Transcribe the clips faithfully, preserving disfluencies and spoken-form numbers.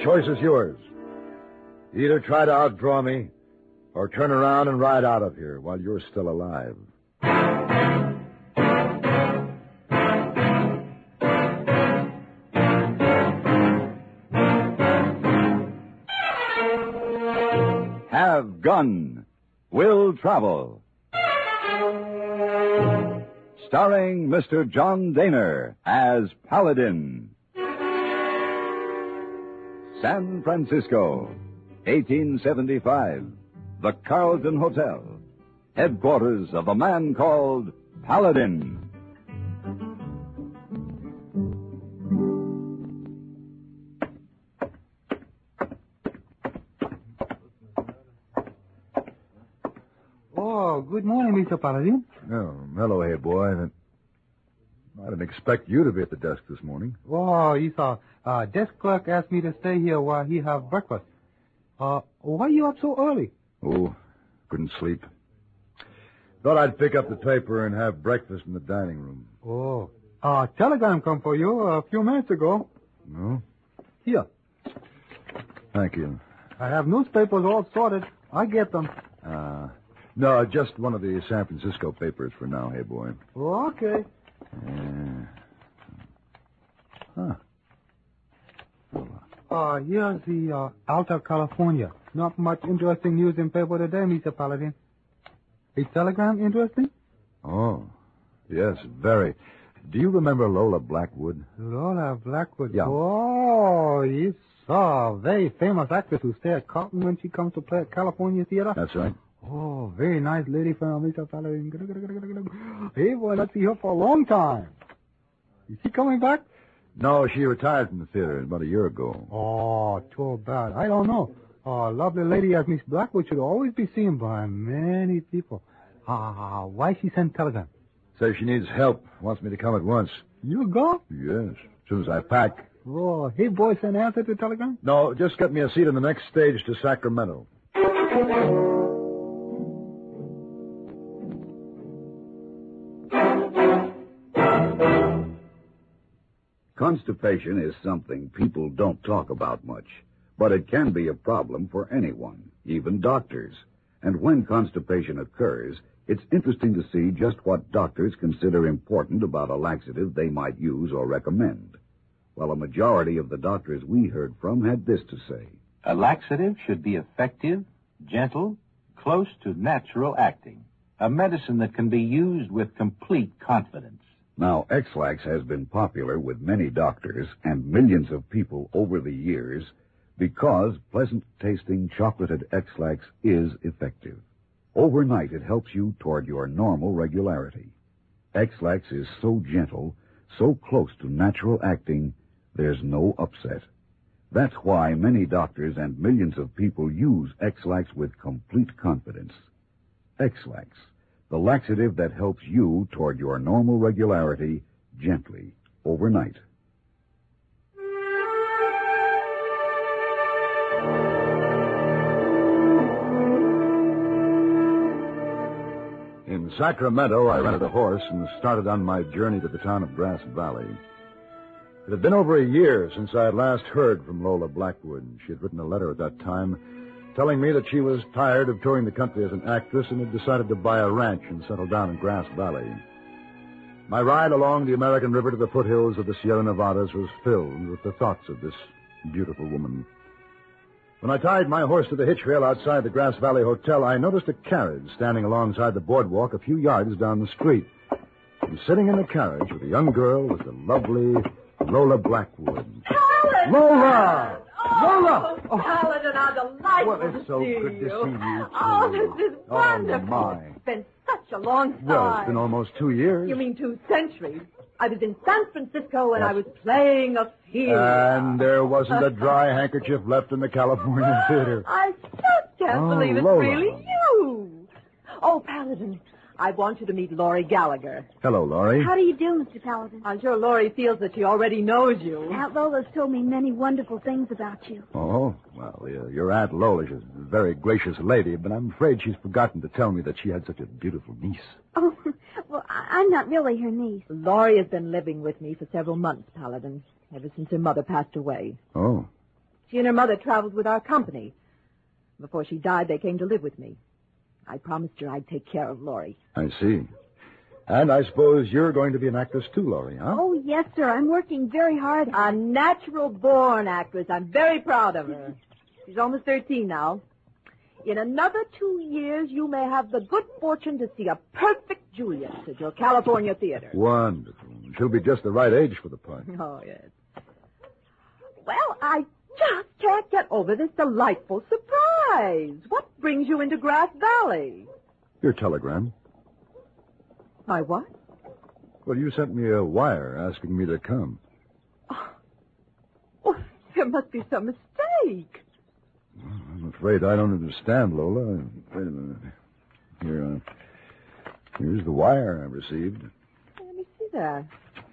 choice is yours. Either try to outdraw me, or turn around and ride out of here while you're still alive. Have Gun. Will Travel. Starring Mister John Daner as Paladin. San Francisco, eighteen seventy-five. The Carlton Hotel. Headquarters of a man called Paladin. Oh, good morning, Mister Paladin. Oh, hello, hey, boy. I didn't expect you to be at the desk this morning. Oh, he's a uh, desk clerk asked me to stay here while he have breakfast. Uh, why are you up so early? Oh, couldn't sleep. Thought I'd pick up the paper and have breakfast in the dining room. Oh, a uh, telegram come for you a few minutes ago. No? Here. Thank you. I have newspapers all sorted. I get them. Uh, no, just one of the San Francisco papers for now, hey, boy. Oh, okay. Uh, huh. Uh, here's the uh, Alta California. Not much interesting news in paper today, Mister Paladin. A telegram interesting? Oh, yes, very. Do you remember Lola Blackwood? Lola Blackwood? Yeah. Oh, yes, a very famous actress who stay at Carlton when she comes to play at California Theater. That's right. Oh, very nice lady from Mister Paladin. Hey, boy, not see her for a long time. Is she coming back? No, she retired from the theater about a year ago. Oh, too bad. I don't know. A lovely lady as Miss Blackwood should always be seen by many people. Ah, why she send telegram? Says she needs help. Wants me to come at once. You go? Yes, as soon as I pack. Oh, hey, boy, send answer to telegram? No, just get me a seat on the next stage to Sacramento. Constipation is something people don't talk about much, but it can be a problem for anyone, even doctors. And when constipation occurs, it's interesting to see just what doctors consider important about a laxative they might use or recommend. Well, a majority of the doctors we heard from had this to say. A laxative should be effective, gentle, close to natural acting. A medicine that can be used with complete confidence. Now, X-Lax has been popular with many doctors and millions of people over the years because pleasant-tasting chocolated X-Lax is effective. Overnight, it helps you toward your normal regularity. X-Lax is so gentle, so close to natural acting, there's no upset. That's why many doctors and millions of people use X-Lax with complete confidence. X-Lax, the laxative that helps you toward your normal regularity gently, overnight. In Sacramento, I rented a horse and started on my journey to the town of Grass Valley. It had been over a year since I had last heard from Lola Blackwood. She had written a letter at that time telling me that she was tired of touring the country as an actress and had decided to buy a ranch and settle down in Grass Valley. My ride along the American River to the foothills of the Sierra Nevadas was filled with the thoughts of this beautiful woman. When I tied my horse to the hitch rail outside the Grass Valley Hotel, I noticed a carriage standing alongside the boardwalk a few yards down the street. And sitting in the carriage with a young girl was the lovely Lola Blackwood. Paladin! Lola! Oh, Lola! Oh, Paladin, how delightful Well, it's to so see good to you. see you, too. Oh, this is Oh, wonderful. my. It's been such a long time. Well, it's been almost two years. You mean two centuries? I was in San Francisco and Yes. I was playing a field. And there wasn't a dry handkerchief left in the California theater. I just can't Oh, believe it's Lola. really you. Oh, Paladin, I want you to meet Laurie Gallagher. Hello, Laurie. How do you do, Mister Paladin? I'm sure Laurie feels that she already knows you. Aunt Lola's told me many wonderful things about you. Oh, well, uh, your Aunt Lola is a very gracious lady, but I'm afraid she's forgotten to tell me that she had such a beautiful niece. Oh, well, I- I'm not really her niece. Laurie has been living with me for several months, Paladin, ever since her mother passed away. Oh. She and her mother traveled with our company. Before she died, they came to live with me. I promised her I'd take care of Laurie. I see. And I suppose you're going to be an actress too, Laurie, huh? Oh, yes, sir. I'm working very hard. A natural-born actress. I'm very proud of her. She's almost thirteen now. In another two years, you may have the good fortune to see a perfect Juliet at your California theater. Wonderful. She'll be just the right age for the part. Oh, yes. Well, I just can't get over this delightful surprise. What brings you into Grass Valley? Your telegram. My what? Well, you sent me a wire asking me to come. Oh, oh there must be some mistake. Well, I'm afraid I don't understand, Lola. Wait a minute. Here, uh, here's the wire I received. Let me see that.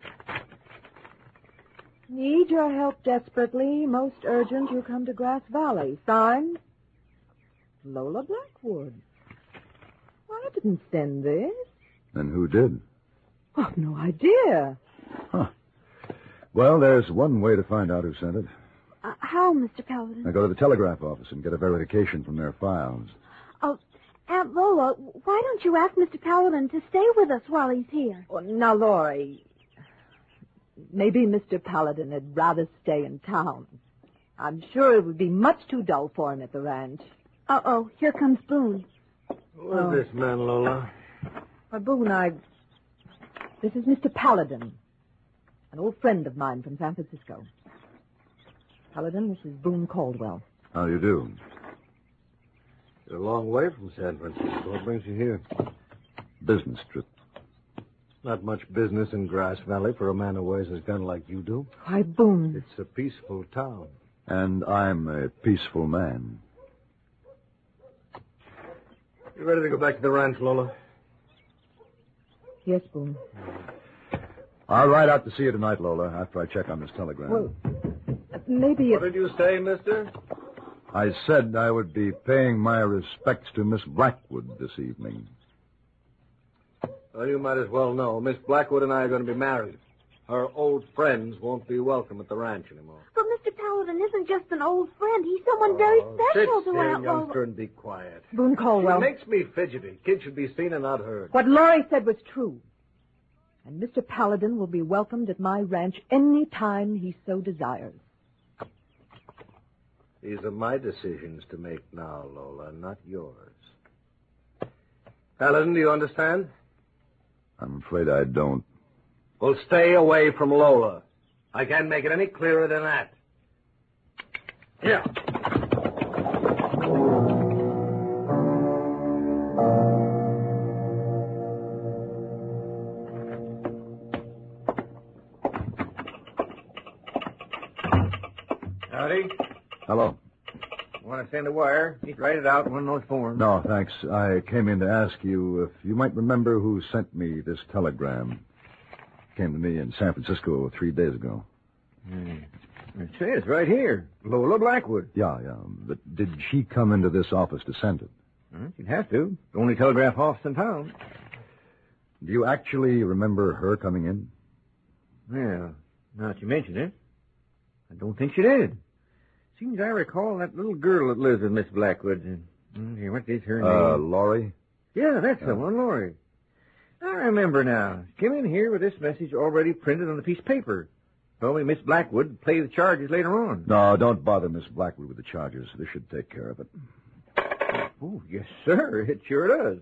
Need your help desperately. Most urgent, you come to Grass Valley. Signed, Lola Blackwood. Well, I didn't send this. And who did? Oh, no idea. Huh. Well, there's one way to find out who sent it. Uh, how, Mister Paladin? I go to the telegraph office and get a verification from their files. Oh, Aunt Lola, why don't you ask Mister Paladin to stay with us while he's here? Oh, now, Laurie, maybe Mister Paladin had rather stay in town. I'm sure it would be much too dull for him at the ranch. Uh-oh, here comes Boone. Who is oh. this man, Lola? Why, Boone, I... This is Mister Paladin, an old friend of mine from San Francisco. Paladin, this is Boone Caldwell. How do you do? You're a long way from San Francisco. What brings you here? Business trip. Not much business in Grass Valley for a man who wears his gun like you do. Why, Boone. It's a peaceful town. And I'm a peaceful man. You ready to go back to the ranch, Lola? Yes, Boone. I'll ride out to see you tonight, Lola, after I check on this telegram. Well, maybe What if... did you say, mister? I said I would be paying my respects to Miss Blackwood this evening. Well, you might as well know. Miss Blackwood and I are going to be married. Her old friends won't be welcome at the ranch anymore. But Mister Paladin isn't just an old friend. He's someone very Oh, special sit to still, Aunt Lola. youngster, and be quiet. Boone Caldwell. It makes me fidgety. Kids should be seen and not heard. What Laurie said was true. And Mister Paladin will be welcomed at my ranch any time he so desires. These are my decisions to make now, Lola, not yours. Paladin, do you understand? I'm afraid I don't. Well, stay away from Lola. I can't make it any clearer than that. Here. Howdy. Hello. Want to send a wire? Just write it out in one of those forms. No, thanks. I came in to ask you if you might remember who sent me this telegram. Came to me in San Francisco three days ago. Hmm. It says right here, Lola Blackwood. Yeah, yeah. But did she come into this office to send it? Well, she'd have to. The only telegraph office in town. Do you actually remember her coming in? Well, now that you mention it, I don't think she did. Seems I recall that little girl that lives with Miss Blackwood. Uh, here, what is her Uh, name? Laurie? Yeah, that's the Uh, one, Laurie. I remember now. She came in here with this message already printed on a piece of paper. Told me Miss Blackwood would pay the charges later on. No, don't bother Miss Blackwood with the charges. This should take care of it. Oh, yes, sir. It sure does.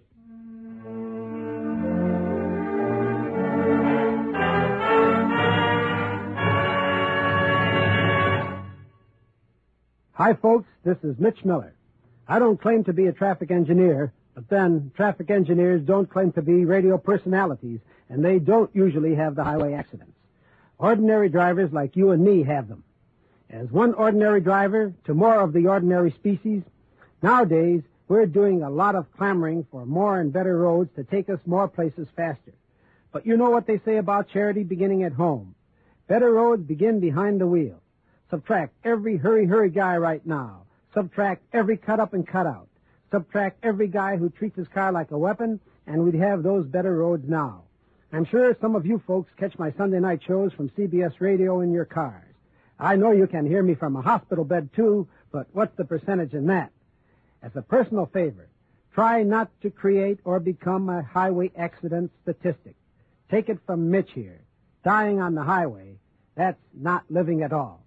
Hi, folks. This is Mitch Miller. I don't claim to be a traffic engineer, but then traffic engineers don't claim to be radio personalities, and they don't usually have the highway accidents. Ordinary drivers like you and me have them. As one ordinary driver to more of the ordinary species, nowadays we're doing a lot of clamoring for more and better roads to take us more places faster. But you know what they say about charity beginning at home. Better roads begin behind the wheel. Subtract every hurry-hurry guy right now. Subtract every cut-up and cut-out. Subtract every guy who treats his car like a weapon, and we'd have those better roads now. I'm sure some of you folks catch my Sunday night shows from C B S Radio in your cars. I know you can hear me from a hospital bed, too, but what's the percentage in that? As a personal favor, try not to create or become a highway accident statistic. Take it from Mitch here. Dying on the highway, that's not living at all.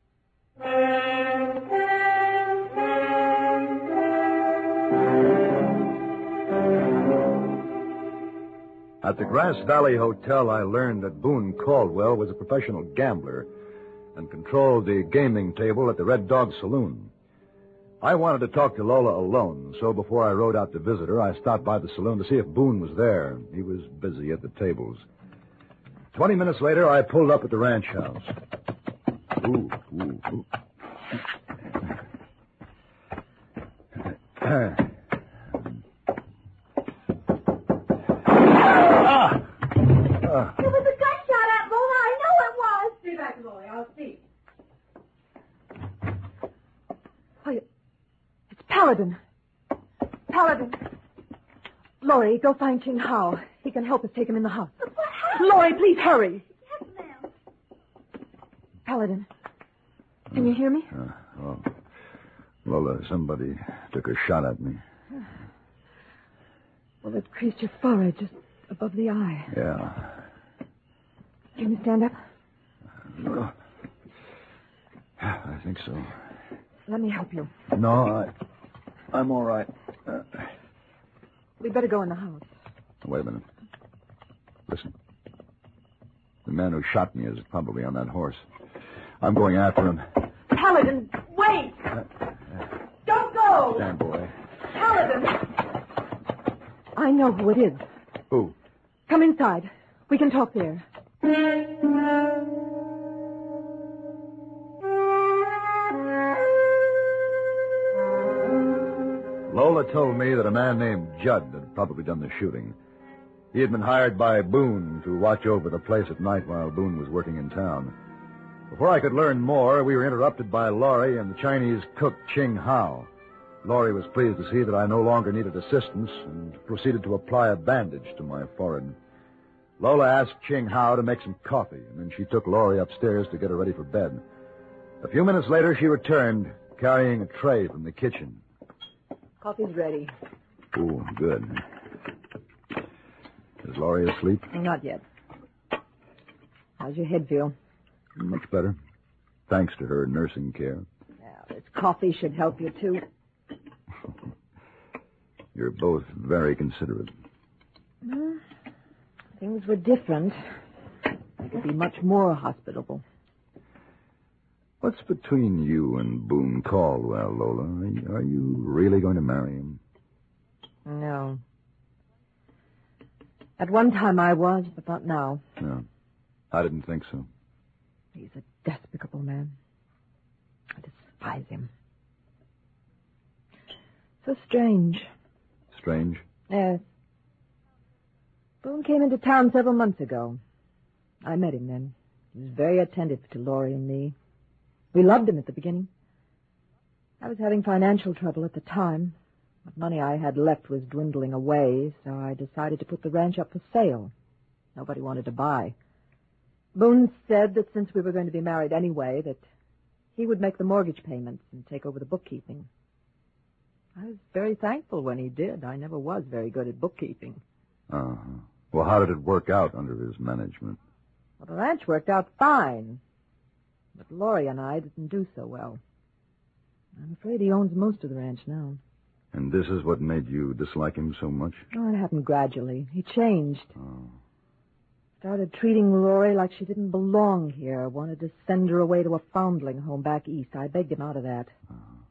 At the Grass Valley Hotel, I learned that Boone Caldwell was a professional gambler and controlled the gaming table at the Red Dog Saloon. I wanted to talk to Lola alone, so before I rode out to visit her, I stopped by the saloon to see if Boone was there. He was busy at the tables. Twenty minutes later, I pulled up at the ranch house. Ooh, ooh, ooh. It was a gunshot, Aunt Lola. I know it was. Stay back, Lori. I'll see. Oh, it's Paladin. Paladin. Lori, go find Ching Hao. He can help us take him in the house. But what happened? Lori, please hurry. Yes, ma'am. Paladin, can you hear me? Uh, oh. Lola, somebody took a shot at me. Well, it creased your forehead just above the eye. Yeah. Can you stand up? Uh, I think so. Let me help you. No, I, I'm all right. Uh, We'd better go in the house. wait a minute. Listen. The man who shot me is probably on that horse. I'm going after him. Paladin, wait! Uh, Don't go! Stand, boy. Paladin! I know who it is. Who? Come inside. We can talk there. Lola told me that a man named Judd had probably done the shooting. He had been hired by Boone to watch over the place at night while Boone was working in town. Before I could learn more, we were interrupted by Laurie and the Chinese cook Ching Hao. Laurie was pleased to see that I no longer needed assistance and proceeded to apply a bandage to my forehead. Lola asked Ching Hao to make some coffee, and then she took Laurie upstairs to get her ready for bed. A few minutes later, she returned, carrying a tray from the kitchen. Coffee's ready. Oh, good. Is Laurie asleep? Not yet. How's your head feel? Much better. Thanks to her nursing care. Now, this coffee should help you, too. You're both very considerate. Well, things were different. I could be much more hospitable. What's between you and Boone Caldwell, Lola? Are you, are you really going to marry him? No. At one time I was, but not now. No. I didn't think so. He's a despicable man. I despise him. So strange. Strange? Yes. Boone came into town several months ago. I met him then. He was very attentive to Laurie and me. We loved him at the beginning. I was having financial trouble at the time. What money I had left was dwindling away, so I decided to put the ranch up for sale. Nobody wanted to buy. Boone said that since we were going to be married anyway, that he would make the mortgage payments and take over the bookkeeping. I was very thankful when he did. I never was very good at bookkeeping. Uh-huh. Well, how did it work out under his management? Well, the ranch worked out fine. But Laurie and I didn't do so well. I'm afraid he owns most of the ranch now. And this is what made you dislike him so much? Oh, it happened gradually. He changed. Oh. Started treating Laurie like she didn't belong here. Wanted to send her away to a foundling home back east. I begged him out of that. Oh.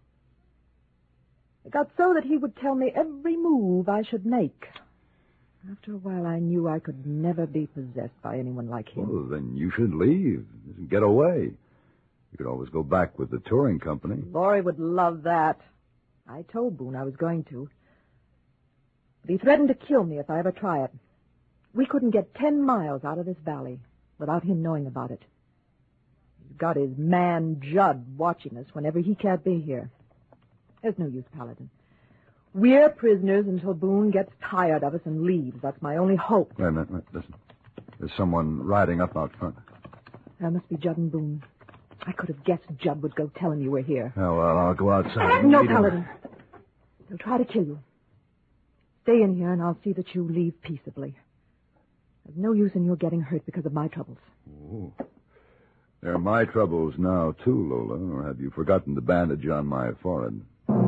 It got so that he would tell me every move I should make. After a while, I knew I could never be possessed by anyone like him. Well, then you should leave. Get away. You could always go back with the touring company. Laurie would love that. I told Boone I was going to. But he threatened to kill me if I ever try it. We couldn't get ten miles out of this valley without him knowing about it. He's got his man Judd watching us whenever he can't be here. There's no use, Paladin. We're prisoners until Boone gets tired of us and leaves. That's my only hope. Wait a minute. Wait, listen. There's someone riding up out front. That must be Judd and Boone. I could have guessed Judd would go tell him you were here. Oh, well, I'll go outside. No, Meet him. Paladin. They'll try to kill you. Stay in here, and I'll see that you leave peaceably. There's no use in your getting hurt because of my troubles. Oh. They're my troubles now, too, Lola. Or have you forgotten the bandage on my forehead?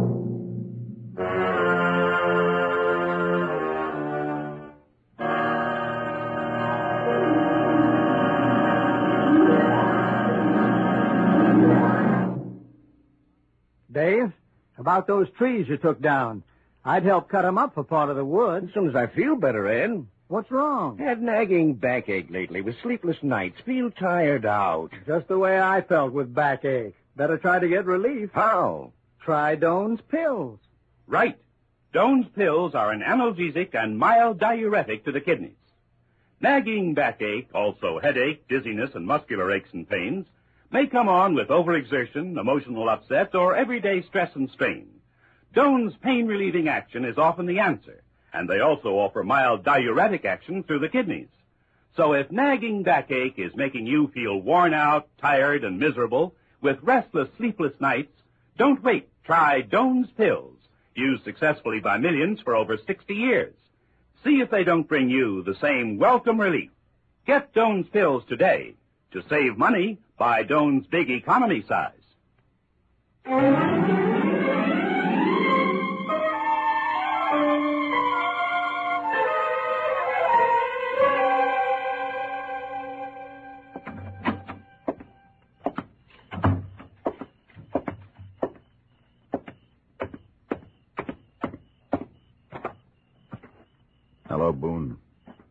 Dave, about those trees you took down. I'd help cut 'em up for part of the wood. As soon as I feel better, Ed. What's wrong? Had nagging backache lately with sleepless nights. Feel tired out. Just the way I felt with backache. Better try to get relief. How? Try Doan's pills. Right. Doan's pills are an analgesic and mild diuretic to the kidneys. Nagging backache, also headache, dizziness, and muscular aches and pains, may come on with overexertion, emotional upset, or everyday stress and strain. Doan's pain-relieving action is often the answer, and they also offer mild diuretic action through the kidneys. So if nagging backache is making you feel worn out, tired, and miserable, with restless, sleepless nights, don't wait. Try Doan's pills, used successfully by millions for over sixty years. See if they don't bring you the same welcome relief. Get Doan's pills today. To save money, buy Doan's big economy size. Hello, Boone.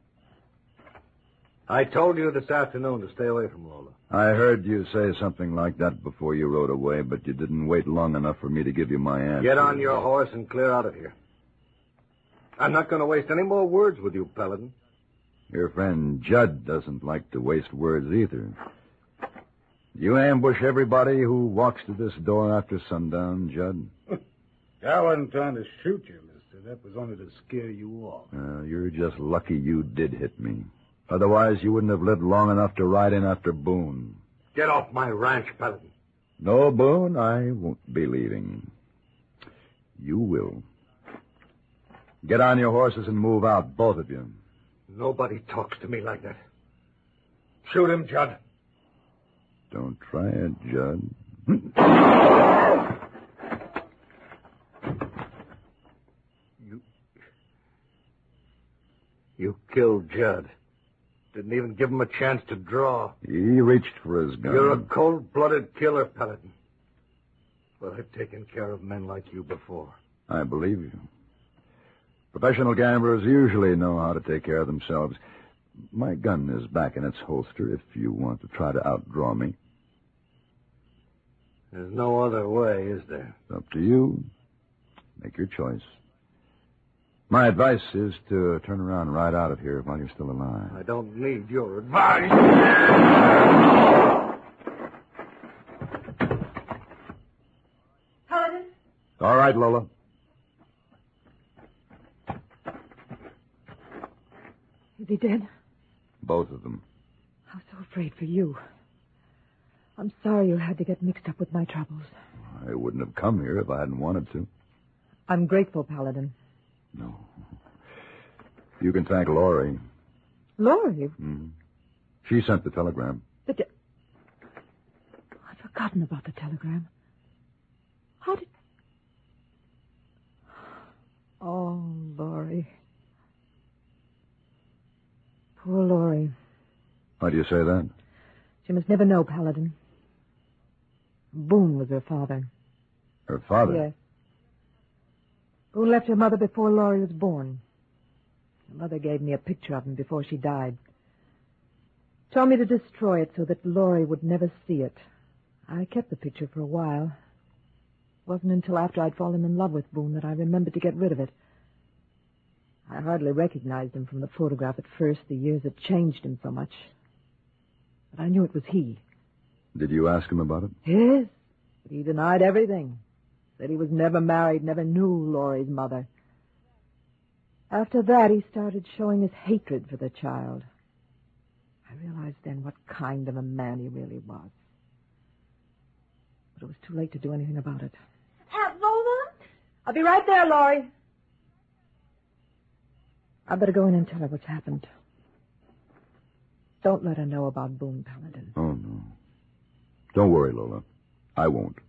I told you this afternoon to stay away from Lola. I heard you say something like that before you rode away, but you didn't wait long enough for me to give you my answer. Get on your horse and clear out of here. I'm not going to waste any more words with you, Paladin. Your friend Judd doesn't like to waste words either. You ambush everybody who walks to this door after sundown, Judd? I wasn't trying to shoot you, mister. That was only to scare you off. Uh, you're just lucky you did hit me. Otherwise, you wouldn't have lived long enough to ride in after Boone. Get off my ranch, Paladin. No, Boone, I won't be leaving. You will. Get on your horses and move out, both of you. Nobody talks to me like that. Shoot him, Judd. Don't try it, Judd. You... You killed Judd. Didn't even give him a chance to draw. He reached for his gun. You're a cold-blooded killer, Paladin. But I've taken care of men like you before. I believe you. Professional gamblers usually know how to take care of themselves. My gun is back in its holster if you want to try to outdraw me. There's no other way, is there? It's up to you. Make your choice. My advice is to turn around and ride out of here while you're still alive. I don't need your advice. Paladin? All right, Lola. Is he dead? Both of them. I was so afraid for you. I'm sorry you had to get mixed up with my troubles. I wouldn't have come here if I hadn't wanted to. I'm grateful, Paladin. No. You can thank Laurie. Laurie? Mm-hmm. She sent the telegram. The te- I'd forgotten about the telegram. How did... Oh, Laurie. Poor Laurie. Why do you say that? She must never know, Paladin. Boone was her father. Her father? Yes. Boone left her mother before Laurie was born. Her mother gave me a picture of him before she died. Told me to destroy it so that Laurie would never see it. I kept the picture for a while. It wasn't until after I'd fallen in love with Boone that I remembered to get rid of it. I hardly recognized him from the photograph at first. The years had changed him so much. But I knew it was he. Did you ask him about it? Yes, but he denied everything. Said he was never married, never knew Laurie's mother. After that, he started showing his hatred for the child. I realized then what kind of a man he really was. But it was too late to do anything about it. Aunt Lola? I'll be right there, Laurie. I better go in and tell her what's happened. Don't let her know about Boone Paladin. Oh, no. Don't worry, Lola. I won't.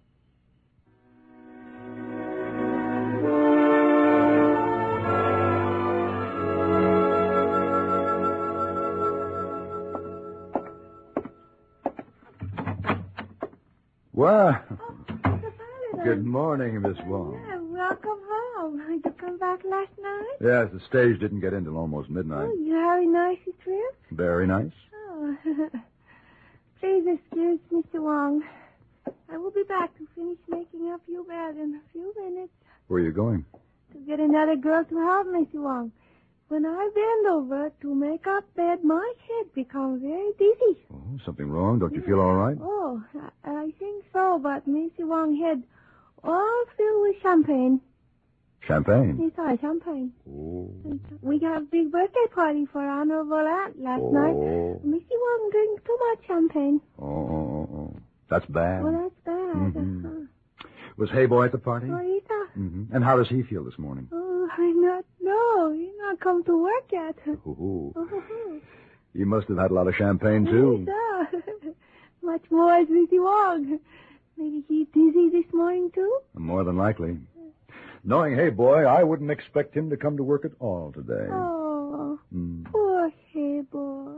Well, good morning, Miss Wong. Yeah, welcome home. Did you come back last night? Yes, the stage didn't get in till almost midnight. Oh, you had a nice trip? Very nice. Oh. Please excuse Mister Wong. I will be back to finish making up your bed in a few minutes. Where are you going? To get another girl to help Mister Wong. When I bend over to make up bed, my head becomes very dizzy. Oh, something wrong? Don't you feel all right? Oh, I, I think so, but Mister Wong's head all filled with champagne. Champagne? Yes, champagne. Oh. We got a big birthday party for our honorable aunt last Oh. night. Mister Wong drank too much champagne. Oh, oh, oh, oh. That's bad. Well, that's bad. Mhm. Uh-huh. Was Hayboy at the party? Oh, yes, sir. Mm-hmm. And how does he feel this morning? Oh, I not know. He's not come to work yet. Ooh. Oh, He must have had a lot of champagne, too. yes, sir. Much more as Mister Wong. Maybe he's dizzy this morning, too? More than likely. Knowing Hayboy, I wouldn't expect him to come to work at all today. Oh, Mm. poor hey boy.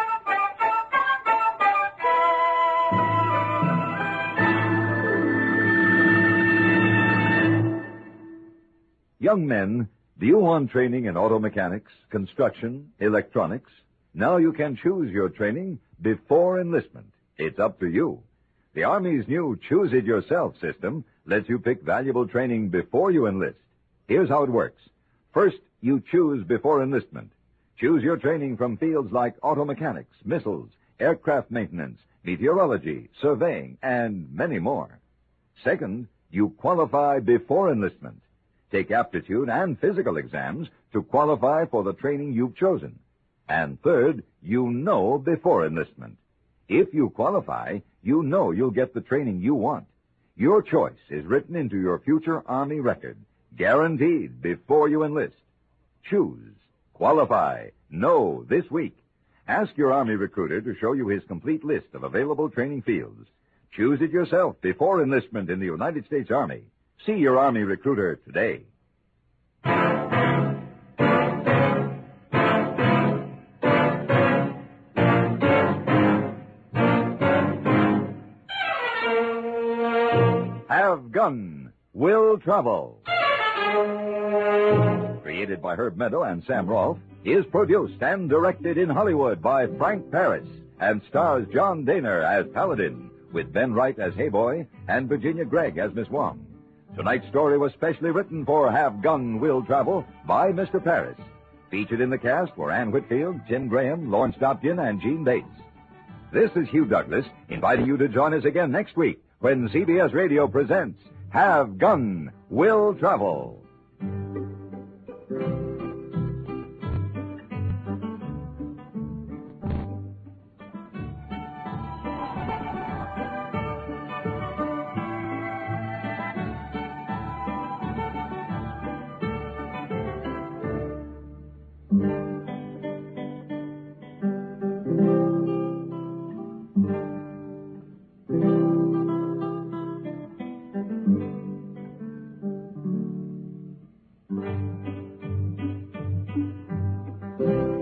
Young men, do you want training in auto mechanics, construction, electronics? Now you can choose your training before enlistment. It's up to you. The Army's new Choose It Yourself system lets you pick valuable training before you enlist. Here's how it works. First, you choose before enlistment. Choose your training from fields like auto mechanics, missiles, aircraft maintenance, meteorology, surveying, and many more. Second, you qualify before enlistment. Take aptitude and physical exams to qualify for the training you've chosen. And third, you know before enlistment. If you qualify, you know you'll get the training you want. Your choice is written into your future Army record, guaranteed before you enlist. Choose, qualify, know this week. Ask your Army recruiter to show you his complete list of available training fields. Choose it yourself before enlistment in the United States Army. See your Army recruiter today. Have Gun, Will Travel. Created by Herb Meadow and Sam Rolfe, is produced and directed in Hollywood by Frank Paris and stars John Daner as Paladin, with Ben Wright as Hayboy and Virginia Gregg as Miss Wong. Tonight's story was specially written for Have Gun, Will Travel by Mister Paris. Featured in the cast were Ann Whitfield, Tim Graham, Lawrence Dobkin, and Gene Bates. This is Hugh Douglas, inviting you to join us again next week when C B S Radio presents Have Gun, Will Travel. Thank you.